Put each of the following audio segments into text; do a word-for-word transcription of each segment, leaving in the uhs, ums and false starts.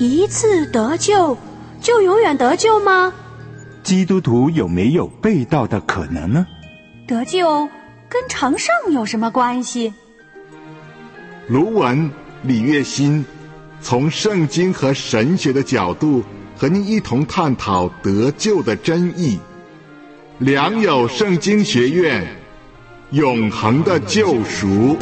一次得救就永远得救吗？ 基督徒有没有被盗的可能呢？ 得救跟成圣有什么关系？ 卢文、李月新从圣经和神学的角度和您一同探讨得救的真义。良友圣经学院，永恒的救赎。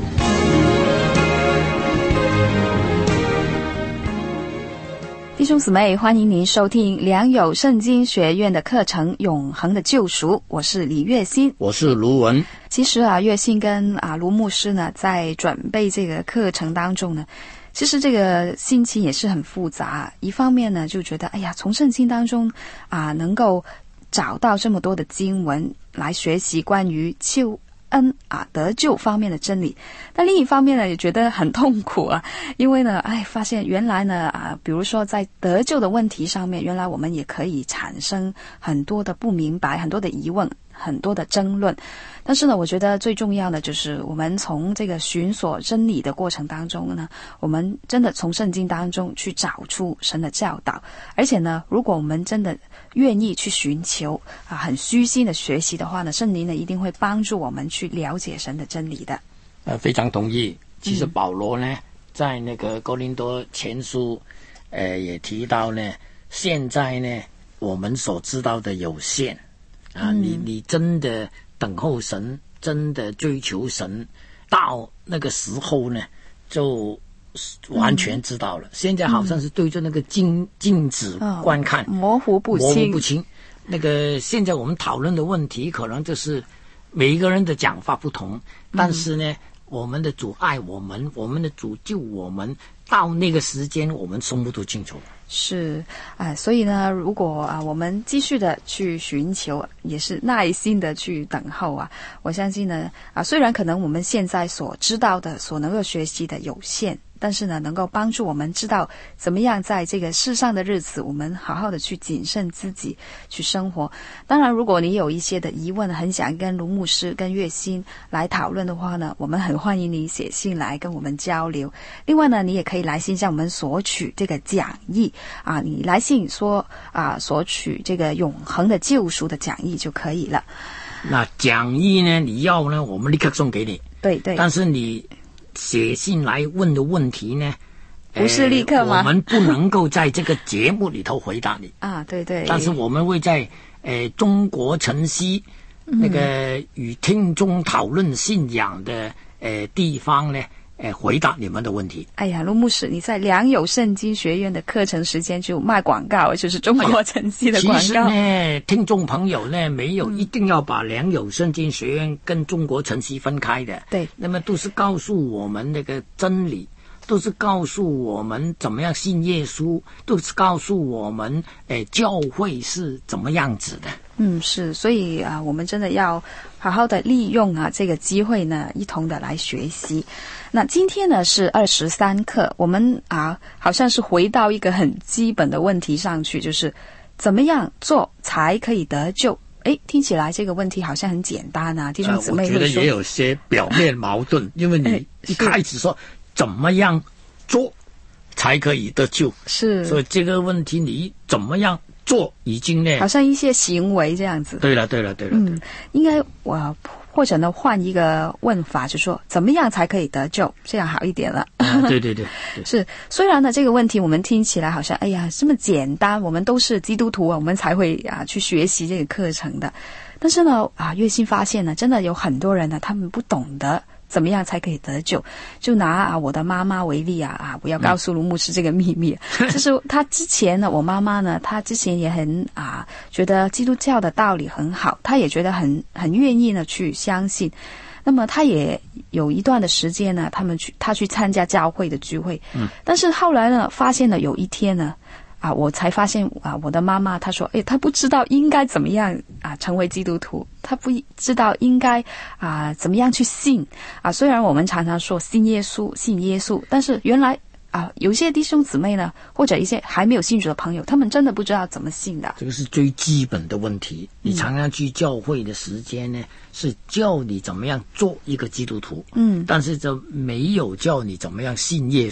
弟兄姊妹，欢迎您收听良友圣经学院的课程《永恒的救赎》，我是李月欣， 我是卢文。 其实啊，月欣跟啊卢牧师呢，在准备这个课程当中呢，其实这个心情也是很复杂。一方面呢，就觉得哎呀，从圣经当中啊，能够找到这么多的经文来学习关于救恩啊得救方面的真理，但另一方面呢也觉得很痛苦啊，因为呢哎发现原来呢啊比如说在得救的问题上面，原来我们也可以产生很多的不明白，很多的疑问，很多的争论。但是呢我觉得最重要的就是我们从这个寻索真理的过程当中呢，我们真的从圣经当中去找出神的教导，而且呢如果我们真的愿意去寻求啊，很虚心的学习的话呢，圣灵呢一定会帮助我们去了解神的真理的。 呃，非常同意。其实保罗呢，嗯、在那个哥林多前书，呃，也提到呢，现在呢，我们所知道的有限啊，嗯、你你真的等候神，真的追求神，到那个时候呢，就完全知道了。嗯、现在好像是对着那个镜镜子观看， 哦，模糊不清， 模糊不清。那个现在我们讨论的问题，可能就是每一个人的讲法不同，但是呢，嗯、我们的主爱我们，我们的主救我们，到那个时间，我们什么都清楚。 是啊，呃，所以呢，如果啊我们继续的去寻求，也是耐心的去等候啊，我相信呢啊，虽然可能我们现在所知道的、所能够学习的有限，但是呢，能够帮助我们知道怎么样在这个世上的日子，我们好好的去谨慎自己去生活。当然，如果你有一些的疑问，很想跟卢牧师、跟月欣来讨论的话呢，我们很欢迎你写信来跟我们交流。另外呢，你也可以来信向我们索取这个讲义啊，你来信说啊，索取这个永恒的救赎的讲义就可以了。 那讲义呢，你要呢，我们立刻送给你。 对对。 但是你写信来问的问题呢， 不是立刻吗？ 呃、我们不能够在这个节目里头回答你啊，对对。 但是我们会在呃中国晨曦那个与听众讨论信仰的呃地方呢，呃回答你们的问题。 哎呀，卢牧师，你在良友圣经学院的课程时间就卖广告，就是中国晨曦的广告。 哎、其实呢，听众朋友呢，没有一定要把良友圣经学院跟中国晨曦分开的。 对， 那么都是告诉我们那个真理，都是告诉我们怎么样信耶稣，都是告诉我们，哎，教会是怎么样子的。 嗯，是，所以啊，我们真的要好好的利用啊这个机会呢，一同的来学习。那今天呢是二十三课，我们啊好像是回到一个很基本的问题上去，就是怎么样做才可以得救？诶，听起来这个问题好像很简单啊，弟兄姊妹会说， 呃、我觉得也有些表面矛盾，因为你一开始说怎么样做才可以得救， 是， 所以这个问题你怎么样做已经呢， 好像一些行为这样子。 对了对了对了， 嗯，应该我或者呢换一个问法，就说怎么样才可以得救，这样好一点了。 啊、对对 对, 对是，虽然呢这个问题我们听起来好像哎呀这么简单，我们都是基督徒啊，我们才会啊去学习这个课程的，但是呢啊月欣发现呢，真的有很多人呢他们不懂得怎么样才可以得救。就拿啊我的妈妈为例啊啊，不要告诉卢牧师这个秘密。嗯、就是她之前呢，我妈妈呢，她之前也很啊觉得基督教的道理很好，她也觉得很很愿意呢去相信。那么她也有一段的时间呢，他们去她去参加教会的聚会。嗯。但是后来呢，发现了有一天呢。啊，我才发现啊，我的妈妈她说，诶，她不知道应该怎么样啊成为基督徒，她不知道应该啊怎么样去信啊。虽然我们常常说信耶稣，信耶稣，但是原来啊，有些弟兄姊妹呢，或者一些还没有信主的朋友，他们真的不知道怎么信的。 这个是最基本的问题。你常常去教会的时间呢，嗯、是教你怎么样做一个基督徒，嗯，但是就没有教你怎么样信耶稣。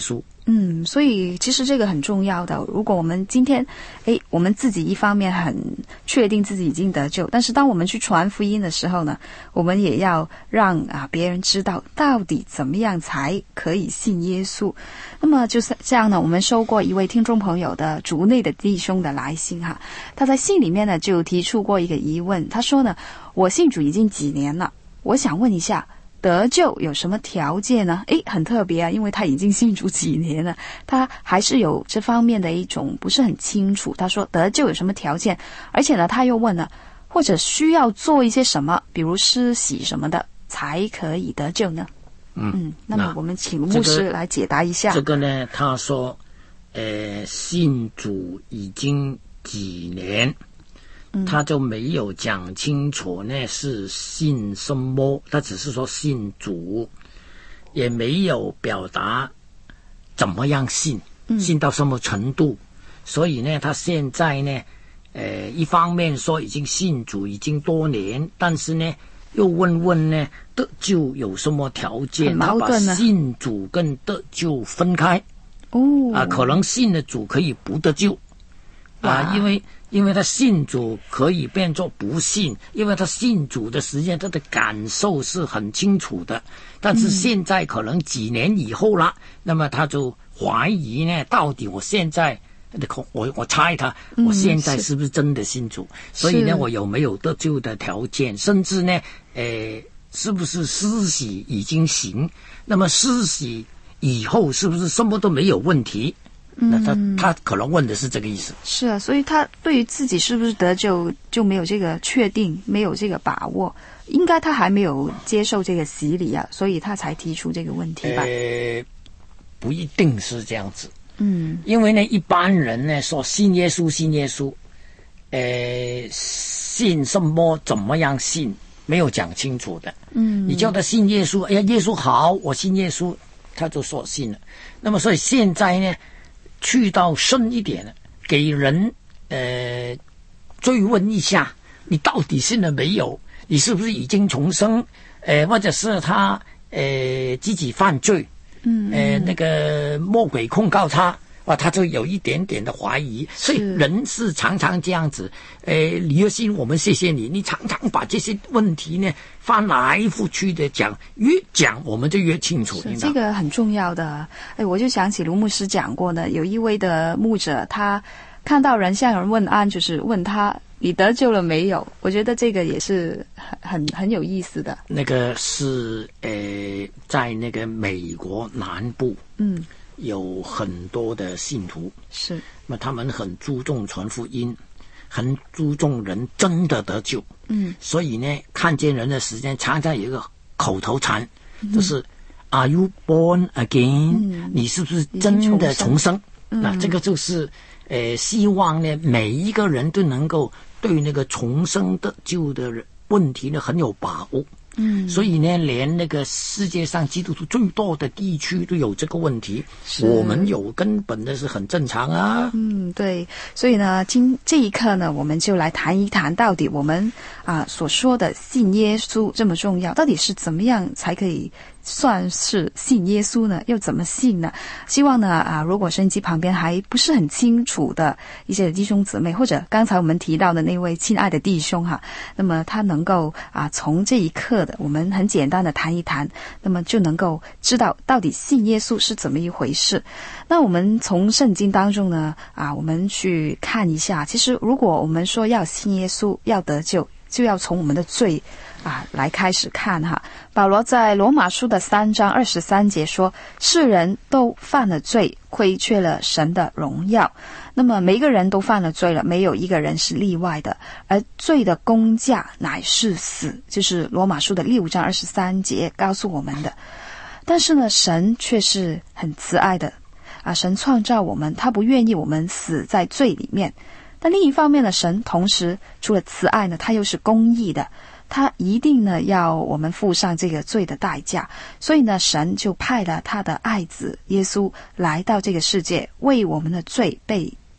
嗯，所以其实这个很重要的。如果我们今天，诶，我们自己一方面很确定自己已经得救，但是当我们去传福音的时候呢，我们也要让啊别人知道到底怎么样才可以信耶稣。那么就是这样呢，我们收过一位听众朋友的族内的弟兄的来信哈，他在信里面呢就提出过一个疑问，他说呢，我信主已经几年了，我想问一下，得救有什么条件呢？诶，很特别啊，因为他已经信主几年了，他还是有这方面的一种不是很清楚。他说得救有什么条件，而且呢他又问了，或者需要做一些什么，比如施洗什么的才可以得救呢？嗯嗯，那么我们请牧师来解答一下。 这个呢，他说呃信主已经几年，他就没有讲清楚呢是信什么，他只是说信主，也没有表达怎么样信，信到什么程度。所以呢，他现在呢，呃，一方面说已经信主已经多年，但是呢，又问问呢得救有什么条件？他把信主跟得救分开。哦，啊，可能信的主可以不得救，啊，因为。因为他信主可以变作不信，因为他信主的时间他的感受是很清楚的，但是现在可能几年以后了，嗯、那么他就怀疑呢，到底我现在我我猜他我现在是不是真的信主、嗯、所以呢我有没有得救的条件，甚至呢呃是不是施洗已经行，那么施洗以后是不是什么都没有问题，那他他可能问的是这个意思。 是啊，所以他对于自己是不是得救就没有这个确定，没有这个把握，应该他还没有接受这个洗礼啊，所以他才提出这个问题吧。 呃，不一定是这样子。 嗯， 因为呢，一般人呢说信耶稣，信耶稣，呃，信什么，怎么样信，没有讲清楚的。嗯，你叫他信耶稣，哎呀，耶稣好，我信耶稣，他就说信了。那么所以现在呢，去到深一点了，给人呃追问一下，你到底信了没有？你是不是已经重生？呃，或者是他呃自己犯罪？嗯，呃，那个魔鬼控告他啊，他就有一点点的怀疑，所以人是常常这样子。呃，李若欣，我们谢谢你，你常常把这些问题呢翻来覆去的讲，越讲我们就越清楚。 这个很重要的。哎，我就想起卢牧师讲过的，有一位的牧者，他看到人向人问安，就是问他你得救了没有？我觉得这个也是很很很有意思的。 那个是呃，在那个美国南部，嗯，有很多的信徒， 是， 那他们很注重传福音，很注重人真的得救，嗯，所以呢，看见人的时间常常有一个口头禅，嗯、就是 Are you born again？、嗯、你是不是真的重生？嗯、那这个就是呃，希望呢，每一个人都能够对那个重生得救的问题呢很有把握。嗯，所以呢，连那个世界上基督徒最多的地区都有这个问题，我们有根本的是很正常啊。 嗯，对，所以呢，今这一刻呢，我们就来谈一谈，到底我们啊所说的信耶稣这么重要，到底是怎么样才可以算是信耶稣呢？又怎么信呢？希望呢啊，如果收音机旁边还不是很清楚的一些弟兄姊妹，或者刚才我们提到的那位亲爱的弟兄哈，那么他能够啊从这一刻的我们很简单的谈一谈，那么就能够知道到底信耶稣是怎么一回事。那我们从圣经当中呢啊，我们去看一下，其实如果我们说要信耶稣，要得救，就要从我们的罪啊来开始看哈。保罗在罗马书的三章二十三节说，世人都犯了罪，亏缺了神的荣耀。那么每一个人都犯了罪了，没有一个人是例外的，而罪的工价乃是死，就是罗马书的六章二十三节告诉我们的。但是呢，神却是很慈爱的啊，神创造我们，他不愿意我们死在罪里面。但另一方面呢，神同时除了慈爱呢，他又是公义的，他一定呢要我们付上这个罪的代价。所以呢，神就派了他的爱子耶稣来到这个世界，为我们的罪被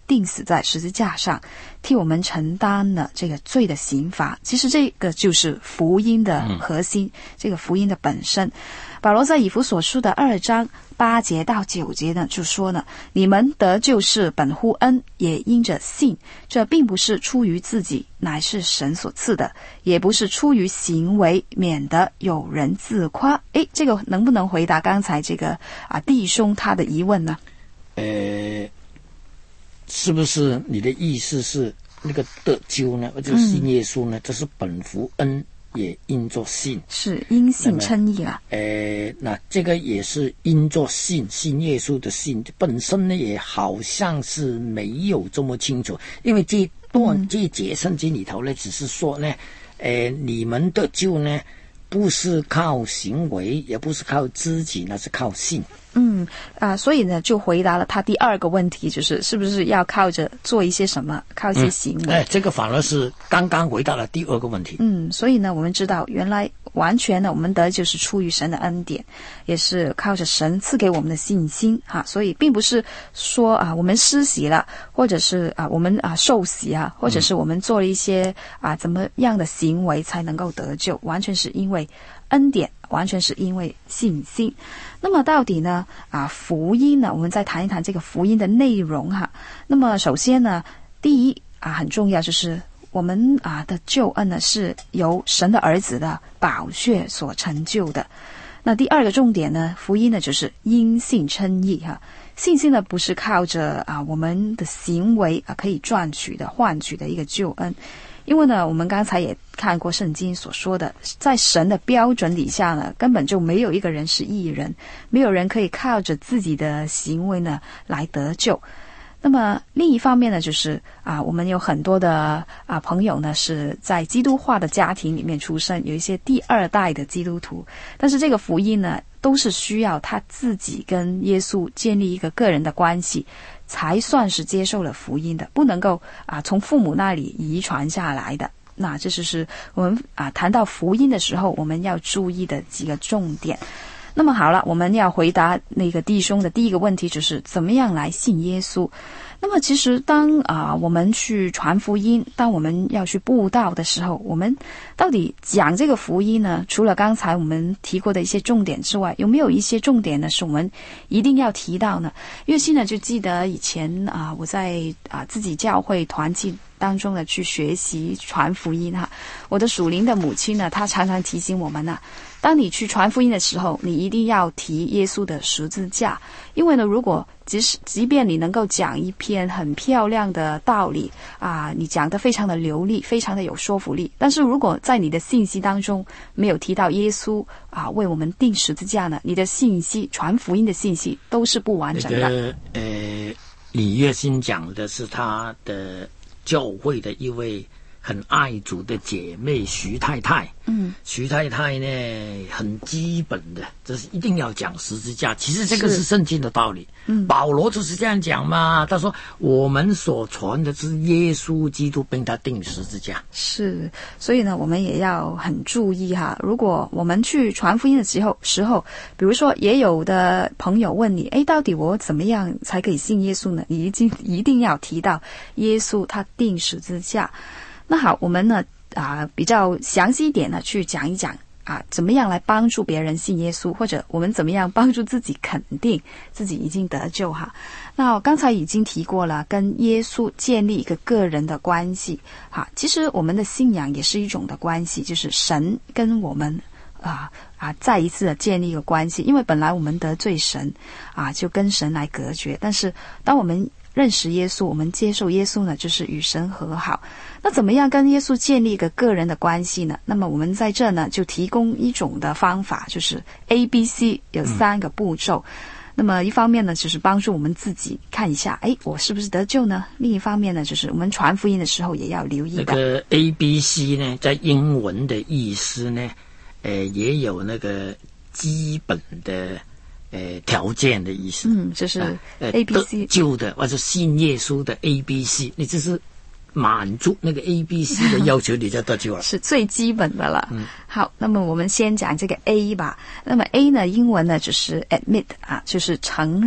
钉死在十字架上，替我们承担了这个罪的刑罚。其实这个就是福音的核心，嗯、这个福音的本身。保罗在以弗所书的二章八节到九节呢，就说呢，你们得救是本乎恩，也因着信，这并不是出于自己，乃是神所赐的，也不是出于行为，免得有人自夸。诶，这个能不能回答刚才这个啊弟兄他的疑问呢？ 呃，是不是你的意思是那个得救呢，或者信耶稣呢？嗯、这是本乎恩。也因作信， 是因信称义啊。 呃，那这个也是因作信，信耶稣的信本身呢，也好像是没有这么清楚，因为这段、嗯、这节圣经里头呢，只是说呢，呃，你们的救呢，不是靠行为，也不是靠自己，那是靠信。 嗯啊、呃，所以呢，就回答了他第二个问题，就是是不是要靠着做一些什么，靠一些行为？ 哎、嗯，这个反而是刚刚回答了第二个问题。 嗯，所以呢，我们知道原来完全呢，我们得就是出于神的恩典，也是靠着神赐给我们的信心哈、啊。所以并不是说啊，我们施洗了，或者是啊，我们啊受洗啊，或者是我们做了一些啊怎么样的行为才能够得救，完全是因为恩典，完全是因为信心。那么到底呢啊福音呢，我们再谈一谈这个福音的内容哈。那么首先呢，第一啊很重要，就是我们啊的救恩呢是由神的儿子的宝血所成就的。那第二个重点呢，福音呢就是因信称义哈。信心呢不是靠着啊我们的行为啊可以赚取的换取的一个救恩。因为呢，我们刚才也看过圣经所说的，在神的标准底下呢，根本就没有一个人是义人，没有人可以靠着自己的行为呢来得救。那么另一方面呢，就是啊，我们有很多的啊朋友呢是在基督化的家庭里面出生，有一些第二代的基督徒，但是这个福音呢，都是需要他自己跟耶稣建立一个个人的关系，才算是接受了福音的，不能够啊从父母那里遗传下来的。那这就是我们啊谈到福音的时候，我们要注意的几个重点。那么好了，我们要回答那个弟兄的第一个问题，就是怎么样来信耶稣。那么其实当啊、呃、我们去传福音，当我们要去布道的时候，我们到底讲这个福音呢，除了刚才我们提过的一些重点之外，有没有一些重点呢是我们一定要提到呢？岳希呢就记得以前啊、呃、我在啊、呃、自己教会团契当中呢去学习传福音哈，我的属灵的母亲呢，她常常提醒我们呢，当你去传福音的时候，你一定要提耶稣的十字架，因为呢，如果即使即便你能够讲一篇很漂亮的道理啊，你讲得非常的流利，非常的有说服力，但是如果在你的信息当中没有提到耶稣啊为我们钉十字架呢，你的信息传福音的信息都是不完整的。 那个呃，李月新讲的是他的教会的一位很爱主的姐妹徐太太，嗯，徐太太呢很基本的，这是一定要讲十字架。其实这个是圣经的道理，嗯，保罗就是这样讲嘛。他说我们所传的是耶稣基督被他钉十字架。 是，所以呢，我们也要很注意哈。如果我们去传福音的时候，时候，比如说也有的朋友问你，哎，到底我怎么样才可以信耶稣呢？你一定一定要提到耶稣他钉十字架。那好，我们呢啊、呃、比较详细一点呢去讲一讲啊怎么样来帮助别人信耶稣，或者我们怎么样帮助自己肯定自己已经得救哈。那我刚才已经提过了，跟耶稣建立一个个人的关系哈。其实我们的信仰也是一种的关系，就是神跟我们啊啊再一次的建立一个关系，因为本来我们得罪神啊，就跟神来隔绝，但是当我们认识耶稣，我们接受耶稣呢，就是与神和好。那怎么样跟耶稣建立一个个人的关系呢？那么我们在这呢就提供一种的方法，就是 A B C 有三个步骤、嗯、那么一方面呢就是帮助我们自己看一下，诶，我是不是得救呢？另一方面呢就是我们传福音的时候也要留意的。 那个 A B C 呢，在英文的意思呢呃，也有那个基本的呃，条件的意思， 嗯，就是 A B C、呃、 得救的或者信耶稣的 A B C， 你这是满足那个 A B C 的要求，你就得救了， 是最基本的了。嗯，好，那么我们先讲这个 A 吧。那么 A 呢，英文呢就是 admit 啊，就是承认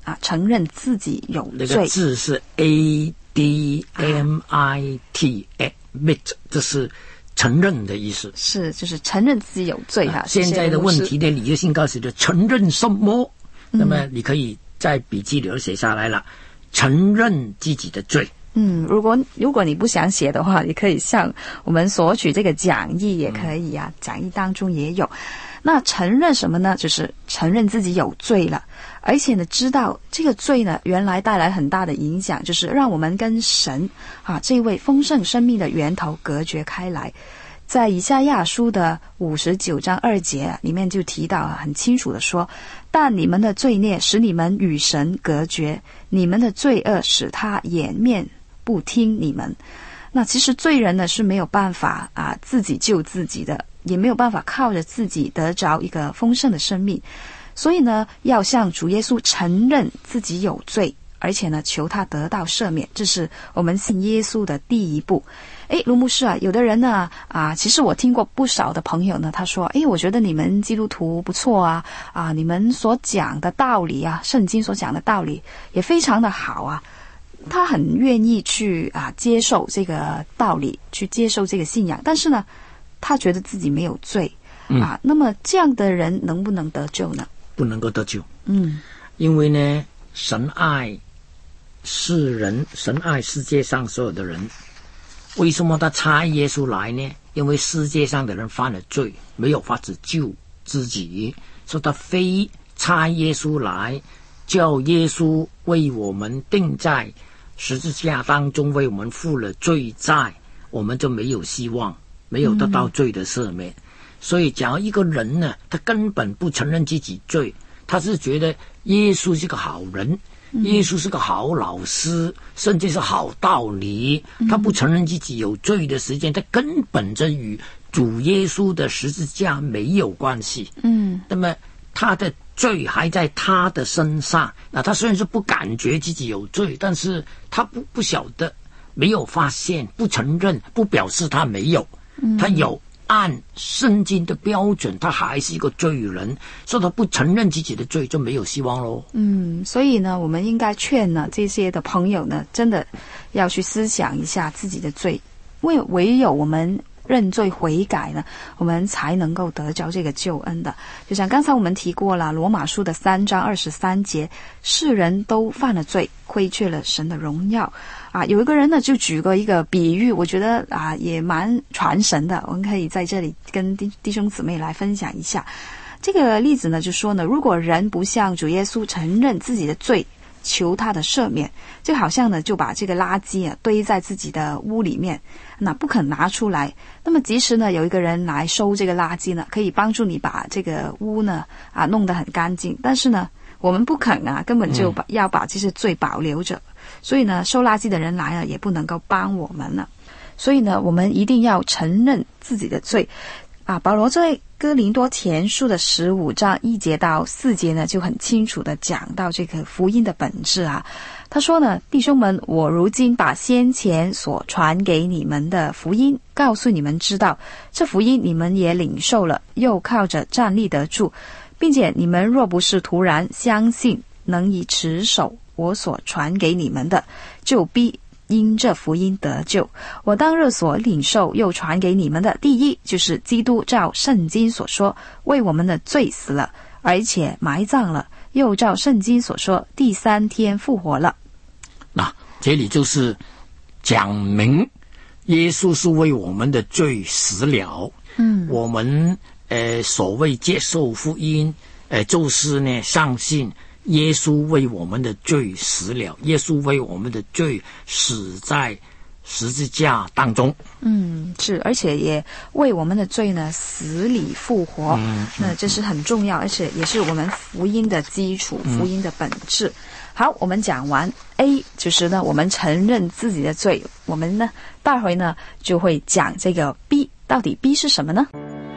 啊，承认自己有罪。 那个字是 A D M I T admit， 这是承认的意思。 是，就是承认自己有罪哈、啊。 现在的问题呢，李月信告诉你承认什么？嗯、那么你可以在笔记里头写下来了，承认自己的罪。 嗯，如果如果你不想写的话，也可以向我们索取这个讲义，也可以啊，嗯、讲义当中也有。那承认什么呢？就是承认自己有罪了，而且呢，知道这个罪呢，原来带来很大的影响，就是让我们跟神啊这位丰盛生命的源头隔绝开来。在以赛亚书的五十九章二节、啊、里面就提到、啊、很清楚的说，但你们的罪孽使你们与神隔绝，你们的罪恶使他掩面不听你们。那其实罪人呢是没有办法啊自己救自己的，也没有办法靠着自己得着一个丰盛的生命，所以呢要向主耶稣承认自己有罪，而且呢求他得到赦免，这是我们信耶稣的第一步。诶，卢牧师啊，有的人呢啊，其实我听过不少的朋友呢，他说，诶，我觉得你们基督徒不错啊，啊，你们所讲的道理啊，圣经所讲的道理也非常的好啊，他很愿意去啊接受这个道理，去接受这个信仰，但是呢，他觉得自己没有罪、嗯、啊，那么这样的人能不能得救呢？ 不能够得救。 嗯， 因为呢，神爱世人，神爱世界上所有的人。为什么他差耶稣来呢？因为世界上的人犯了罪，没有法子救自己，所以他非差耶稣来，叫耶稣为我们钉在十字架当中，为我们付了罪债，我们就没有希望，没有得到罪的赦免。嗯、所以假如一个人呢，他根本不承认自己罪，他是觉得耶稣是个好人，耶稣是个好老师，甚至是好道理，他不承认自己有罪的时间，他根本就与主耶稣的十字架没有关系。嗯，那么他的罪还在他的身上，那他虽然是不感觉自己有罪，但是他不不晓得，没有发现，不承认，不表示他没有，他有。按圣经的标准，他还是一个罪人，所以他不承认自己的罪，就没有希望咯。 嗯，所以呢，我们应该劝呢这些的朋友呢，真的要去思想一下自己的罪，因为唯有我们认罪悔改呢，我们才能够得着这个救恩的。就像刚才我们提过了，罗马书的三章二十三节，世人都犯了罪，亏缺了神的荣耀。啊，有一个人呢就举过一个比喻，我觉得啊也蛮传神的，我们可以在这里跟弟弟兄姊妹来分享一下。这个例子呢就说呢，如果人不向主耶稣承认自己的罪，求他的赦免，就好像呢就把这个垃圾啊堆在自己的屋里面，那不肯拿出来。那么即使呢有一个人来收这个垃圾呢，可以帮助你把这个屋呢啊弄得很干净，但是呢我们不肯啊，根本就把、嗯、要把这些罪保留着。所以呢收垃圾的人来了也不能够帮我们了。所以呢我们一定要承认自己的罪啊。保罗在哥林多前书的十五章一节到四节呢就很清楚的讲到这个福音的本质啊。他说呢，弟兄们，我如今把先前所传给你们的福音告诉你们知道，这福音你们也领受了，又靠着站立得住，并且你们若不是突然相信，能以持守我所传给你们的，就必因这福音得救。我当日所领受又传给你们的，第一就是基督照圣经所说为我们的罪死了，而且埋葬了，又照圣经所说第三天复活了。 那这里就是讲明耶稣是为我们的罪死了。嗯，我们呃所谓接受福音，呃就是呢相信耶稣为我们的罪死了，耶稣为我们的罪死在十字架当中。嗯， 是，而且也为我们的罪呢死里复活。嗯，那这是很重要，而且也是我们福音的基础，福音的本质。嗯，好，我们讲完 A， 就是呢我们承认自己的罪，我们呢待会呢就会讲这个 B， 到底 B 是什么呢？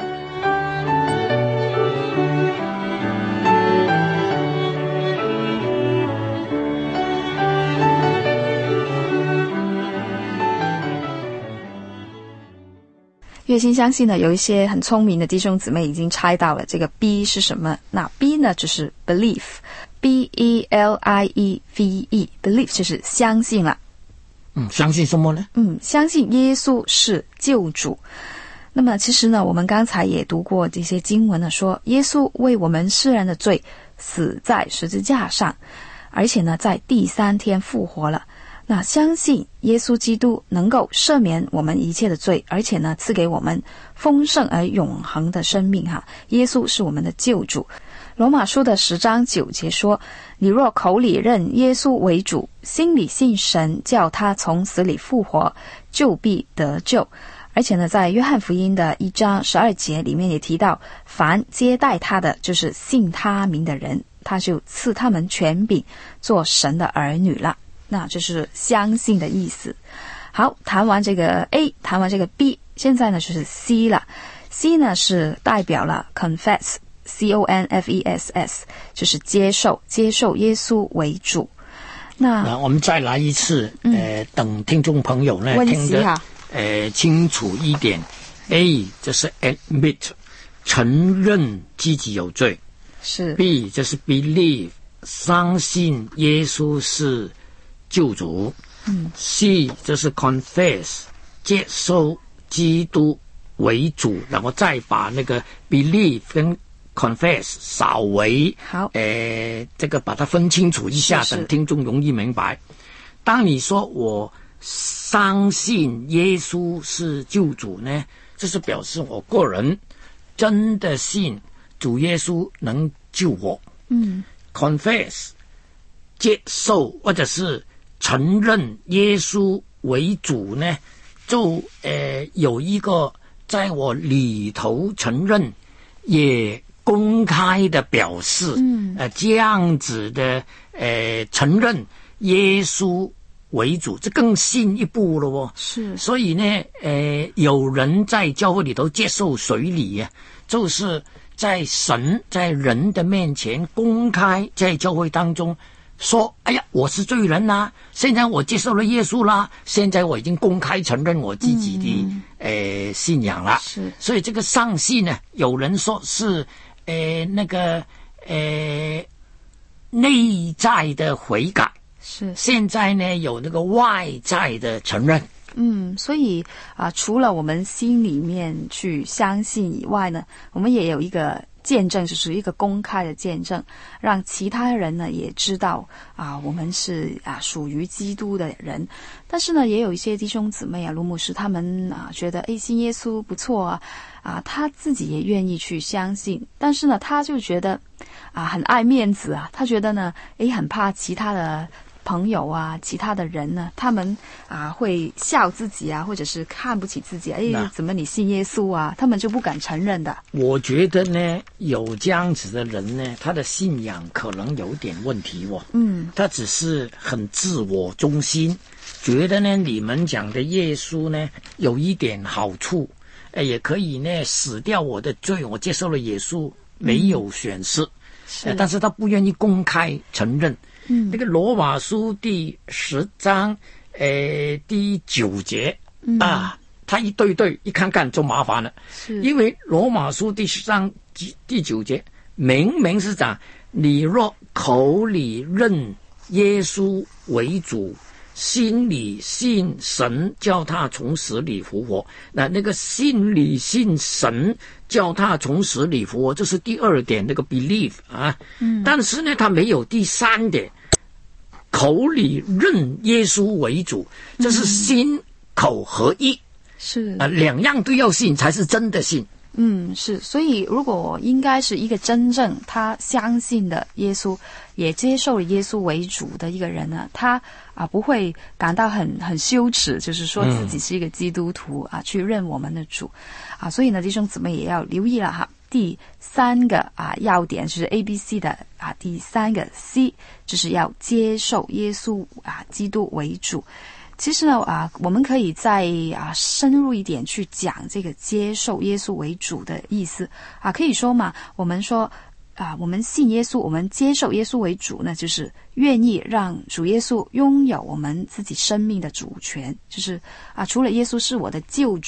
月心相信呢，有一些很聪明的弟兄姊妹已经猜到了这个 B 是什么。那 B 呢，就是 belief。B B E L I E V E believe 就是相信了。 嗯，相信什么呢？ 嗯，相信耶稣是救主。那么其实呢，我们刚才也读过这些经文呢，说耶稣为我们世人的罪死在十字架上，而且呢在第三天复活了。那相信耶稣基督能够赦免我们一切的罪，而且呢赐给我们丰盛而永恒的生命哈。耶稣是我们的救主。罗马书的十章九节说，你若口里认耶稣为主，心里信神叫他从死里复活，就必得救。而且呢在约翰福音的一章十二节里面也提到，凡接待他的就是信他名的人，他就赐他们权柄做神的儿女了。那这是相信的意思。好，谈完这个 A， 谈完这个 B， 现在呢就是 C 了。C 呢是代表了 confess C O N F E S S， 就是接受接受耶稣为主。那, 那我们再来一次、嗯、呃，等听众朋友呢听得呃清楚一点。A 就是 admit 承认自己有罪， 是 B 就是 believe 相信耶稣是救主，嗯 C 就是 confess 接受基督为主，然后再把那个 believe 跟 confess 稍微好， 呃，这个把它分清楚一下，等听众容易明白。当你说我相信耶稣是救主呢，这是表示我个人真的信主耶稣能救我。 嗯 confess 接受或者是承认耶稣为主呢，就呃有一个在我里头承认，也公开的表示，嗯，呃这样子的呃承认耶稣为主，这更进一步了哦。 是， 所以呢，呃有人在教会里头接受水礼啊，就是在神在人的面前公开在教会当中说，哎呀，我是罪人啦，现在我接受了耶稣啦，现在我已经公开承认我自己的、嗯、呃信仰了。 是， 所以这个上信呢，有人说是呃那个呃内在的悔改， 是， 现在呢有那个外在的承认。 嗯，所以啊、呃，除了我们心里面去相信以外呢，我们也有一个见证，就是一个公开的见证，让其他人呢也知道啊，我们是啊属于基督的人。但是呢，也有一些弟兄姊妹啊，卢牧师他们啊觉得，诶，信耶稣不错啊，啊他自己也愿意去相信，但是呢，他就觉得啊很爱面子啊，他觉得呢，诶，很怕其他的朋友啊，其他的人呢，他们啊会笑自己啊，或者是看不起自己，哎，怎么你信耶稣啊？他们就不敢承认的。 我觉得呢，有这样子的人呢，他的信仰可能有点问题哦。 嗯， 他只是很自我中心，觉得呢，你们讲的耶稣呢，有一点好处，呃，也可以呢，死掉我的罪，我接受了耶稣，没有损失。嗯呃、但是他不愿意公开承认。 嗯， 那个罗马书第十章，呃，第九节、嗯、啊，他一对对一看看就麻烦了， 是因为罗马书第十章第九节明明是讲，你若口里认耶稣为主，心里信神叫他从死里复活，那那个心里信神叫他从死里复活，这是第二点，那个 believe 啊， 嗯， 但是呢，他没有第三点，口里认耶稣为主，这是心口合一， 是啊、呃，两样都要信才是真的信。 嗯，是，所以如果应该是一个真正他相信的耶稣，也接受了耶稣为主的一个人呢，他啊不会感到很很羞耻，就是说自己是一个基督徒、嗯、啊，去认我们的主啊，所以呢，弟兄姊妹也要留意了哈。第三个啊要点就是 A B C 的啊，第三个 C 就是要接受耶稣啊基督为主。其实呢啊，我们可以再啊深入一点去讲这个接受耶稣为主的意思啊，可以说嘛，我们说啊，我们信耶稣，我们接受耶稣为主呢，就是愿意让主耶稣拥有我们自己生命的主权，就是啊，除了耶稣是我的救主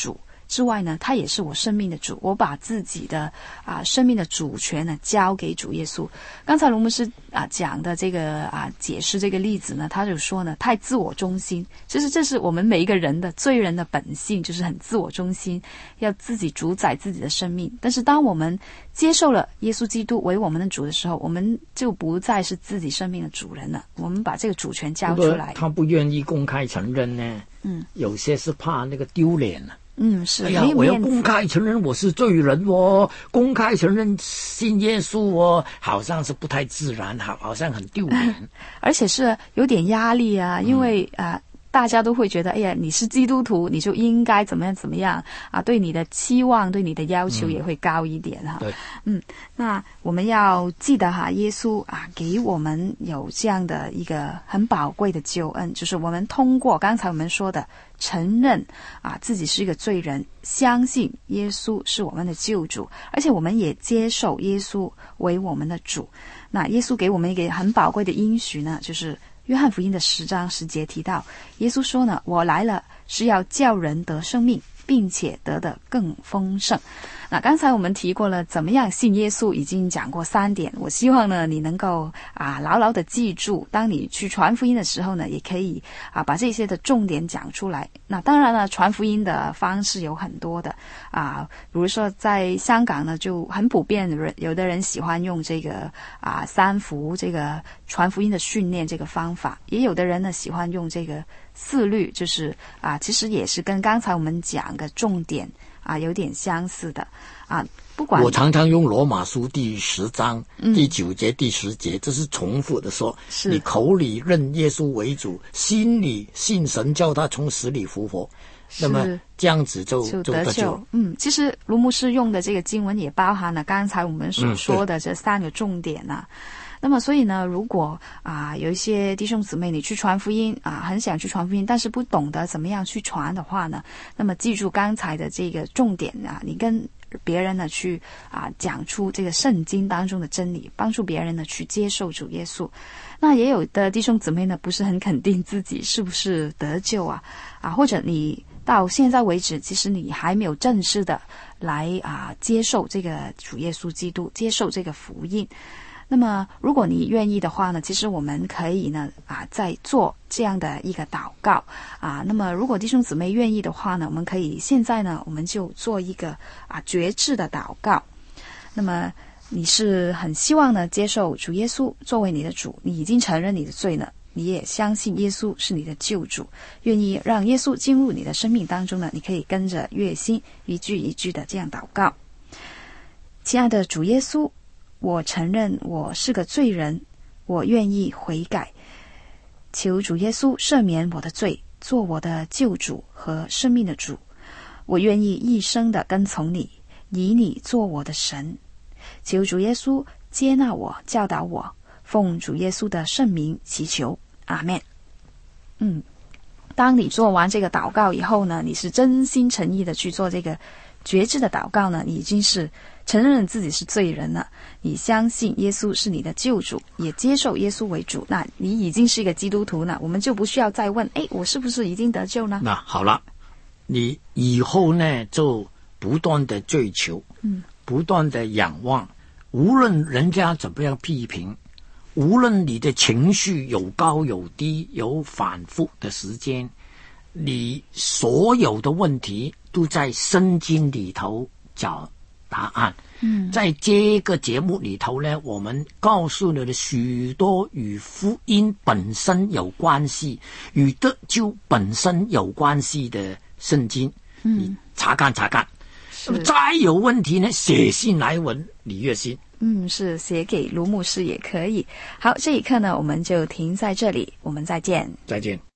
之外呢，他也是我生命的主，我把自己的啊生命的主权呢交给主耶稣。刚才卢牧师啊讲的这个啊解释这个例子呢，他就说呢，太自我中心，其实这是我们每一个人的罪人的本性，就是很自我中心，要自己主宰自己的生命。但是当我们接受了耶稣基督为我们的主的时候，我们就不再是自己生命的主人了，我们把这个主权交出来。 他不愿意公开承认呢，嗯，有些是怕那个丢脸了。 嗯，是。 哎呀，我要公开承认我是罪人哦，公开承认信耶稣哦，好像是不太自然，好，好像很丢脸， 而且是有点压力啊，因为啊。呃大家都会觉得，哎呀，你是基督徒，你就应该怎么样怎么样啊？对你的期望、对你的要求也会高一点哈。 对， 嗯，那我们要记得哈，耶稣啊，给我们有这样的一个很宝贵的救恩，就是我们通过刚才我们说的承认啊自己是一个罪人，相信耶稣是我们的救主，而且我们也接受耶稣为我们的主。那耶稣给我们一个很宝贵的应许呢，就是约翰福音的十章十节提到，耶稣说呢，我来了是要叫人得生命，并且得的更丰盛。那刚才我们提过了怎么样信耶稣，已经讲过三点，我希望呢你能够啊牢牢的记住，当你去传福音的时候呢，也可以啊把这些的重点讲出来。那当然了，传福音的方式有很多的啊，比如说在香港呢就很普遍，有的人喜欢用这个啊三福这个传福音的训练这个方法，也有的人呢喜欢用这个四律，就是啊其实也是跟刚才我们讲的重点啊，有点相似的啊。不管我常常用罗马书第十章、嗯、第九节、第十节，这是重复的说， 是你口里认耶稣为主，心里信神叫他从死里复活，那么这样子就就得救。嗯，其实卢牧师用的这个经文也包含了刚才我们所说的这三个重点啊。嗯，那么所以呢，如果啊有一些弟兄姊妹你去传福音啊，很想去传福音，但是不懂得怎么样去传的话呢，那么记住刚才的这个重点啊，你跟别人呢去啊讲出这个圣经当中的真理，帮助别人呢去接受主耶稣。那也有的弟兄姊妹呢不是很肯定自己是不是得救啊啊，或者你到现在为止，其实你还没有正式的来啊接受这个主耶稣基督，接受这个福音。那么如果你愿意的话呢，其实我们可以呢啊再做这样的一个祷告啊。那么如果弟兄姊妹愿意的话呢，我们可以现在呢我们就做一个啊决志的祷告。那么你是很希望呢接受主耶稣作为你的主，你已经承认你的罪呢，你也相信耶稣是你的救主，愿意让耶稣进入你的生命当中呢，你可以跟着月心一句一句的这样祷告。亲爱的主耶稣，我承认我是个罪人，我愿意悔改，求主耶稣赦免我的罪，做我的救主和生命的主。我愿意一生的跟从你，以你做我的神。求主耶稣接纳我，教导我，奉主耶稣的圣名祈求，阿们。嗯，当你做完这个祷告以后呢，你是真心诚意的去做这个决志的祷告呢，你已经是承认自己是罪人了，你相信耶稣是你的救主，也接受耶稣为主，那你已经是一个基督徒呢，我们就不需要再问，哎，我是不是已经得救呢？ 那好了，你以后呢就不断的追求，嗯，不断的仰望，无论人家怎么样批评，无论你的情绪有高有低，有反复的时间，你所有的问题都在圣经里头找答案。嗯，在这个节目里头呢，我们告诉你的许多与福音本身有关系，与得救本身有关系的圣经，嗯，你查看查看。那么再有问题呢，写信来问李月心。 嗯，是写给卢牧师也可以。好，这一刻呢，我们就停在这里，我们再见。 再见。